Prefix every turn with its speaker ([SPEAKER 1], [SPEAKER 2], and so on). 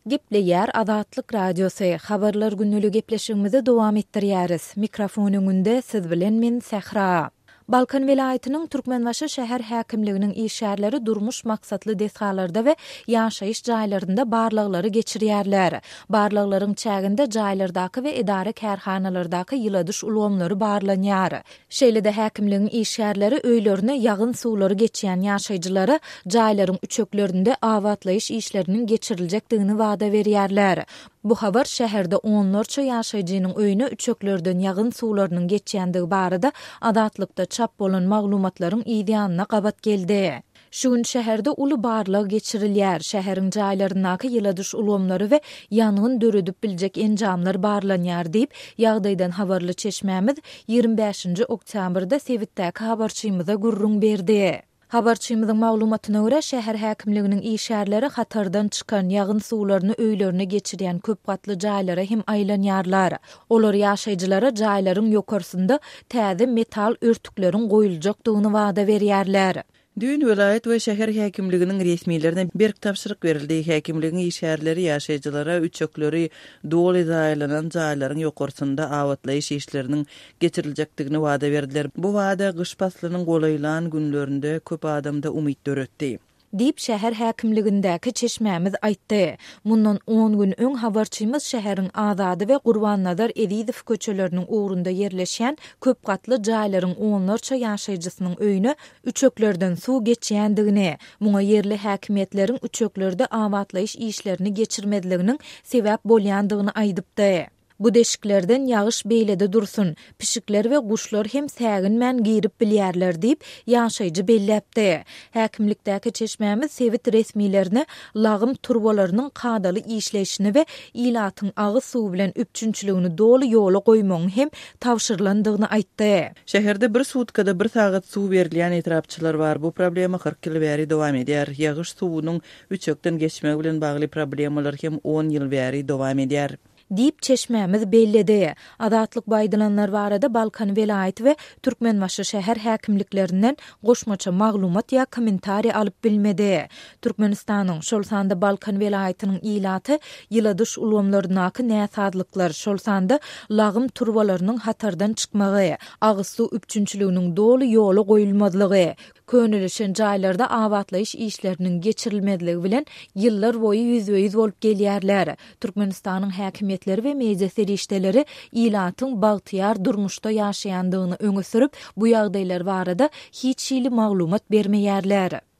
[SPEAKER 1] Gepleýär Azatlyk Radiosy habarlar günnülük gepleşigimizi dowam etdirýäris. Mikrofon öňünde siz bilen men Sähra. Balkan vilayatynyň Türkmenbaşy şäher häkimliginiň işgärleri durmuş maksatly desgalarda we ýaşaýyş jaýlarynda barlyklary geçirýärler. Barlyklaryň çäginde jaýlardaky we idare kärhanalardaky ýyladyş ulgamlary barlanýar. Şeýle-de häkimligiň işgärleri öýlerine ýagyn suwlary geçýän ýaşaýjylary jaýlaryň üçeklerinde awatlaýyş işleriniň geçirilejekdigini wada berýärler. Bu habar şäherde onlarça ýaşaýjynyň öýüne üçeklerden ýagyn suwlarynyň geçýändigi barada Azatlykda çap bolan maglumatlaryň ýa-da gabat geldi. Şu gün şäherde uly barlyk geçirilýär. Şäheriň jaýlaryndaky ýyladyş ulgamlary we ýangyn döredip biljek enjamlar barlanýar diýip ýagdaýdan habarly çeşmämiz 25 oktýabrda Sewitdäki habarçymyza gurrun berdi. Habarçymyzyň maglumatyna görä şäher häkimliginiň işgärleri hatardan çykan ýagyn suwlaryny öýlerine geçirýän köp gatly jaýlara hem aýlanýarlar. Olar ýaşaýjylara jaýlaryň ýokarsynda täze metal örtükleriň goýuljakdygyny wada berýärler.
[SPEAKER 2] Düň vilayet we şäher häkimliginiň resmiýetlerine bir tapşyryk berildi. Häkimligiň işgärleri ýaşaýjylara üçekleri doly zaýlanan jaýlaryň ýokarsynda awatlaýyş işleriniň geçiriljekdigini wada berdiler. Bu wada gyş faslynyň golaýlan günlerinde köp adamda umyt döretdi.
[SPEAKER 1] Diýip şäher häkimligindäki çeşmämiz aýtdy. Mundan 10 gün öň habarçymyz şäheriň Azady we Gurban-Nazar Edizow köçeleriniň ugrunda ýerleşýän köp gatly jaýlaryň onlarça ýaşaýjysynyň öýüne üçeklerden suw geçýändigini, muňa yerli häkimetleriň üçeklerde awatlaýyş işlerini geçirmediliginiň sebäp bolýandygyny aýdypdy. Bu deşiklerden ýagyş beýlede dursun, pişikler we guşlar hem sägin girip bilýärler diýip ýaşaýjy belläpdi. Häkimlikdäki çeşmämiz Sewit resmiýetlerine lagym turbalarynyň kadaly işleýişini we ilatyň agy suw bilen üpçünçiligini doly ýola goýmagyň hem tawşyrlandygyny aýtdy.
[SPEAKER 2] Şäherde bir sutkada 1 sagat suw berilýän etrapçylar bar. Bu problema 40 ýyl bäri dowam edýär. Ýagyş suwunyň üçekden geçmegi bilen bagly problemalar hem 10 ýyl bäri dowam edýär.
[SPEAKER 1] Diýip çeşmämiz bellidi. Azatlyk baýdalanlar barada Balkan vilayet we Türkmenbaşy şäher häkimliklerinden goşmaça maglumat ýa kommentari alyp bilmedi. Türkmenistanyň şol sanda Balkan vilayetynyň ilaty ýyladyş ulgamlarynaky näsadlyklar, şol sanda lagym turbalarynyň hatardan çykmagy, agy suw üpçünçiliginiň doly ýola goýulmadylygy, könülişen jaýlarda awatlaýyş işleriniň geçirilmediligi bilen ýyllar boýy ýüzbeýüz bolup gelýärler. Türkmenistanyň häkimetleri we mejlis erişdeleri ilatyň bagtyar durmuşda ýaşaýandygyny öňe sürüp, bu ýagdaýlar barada hiç ýyly maglumat bermeýärler.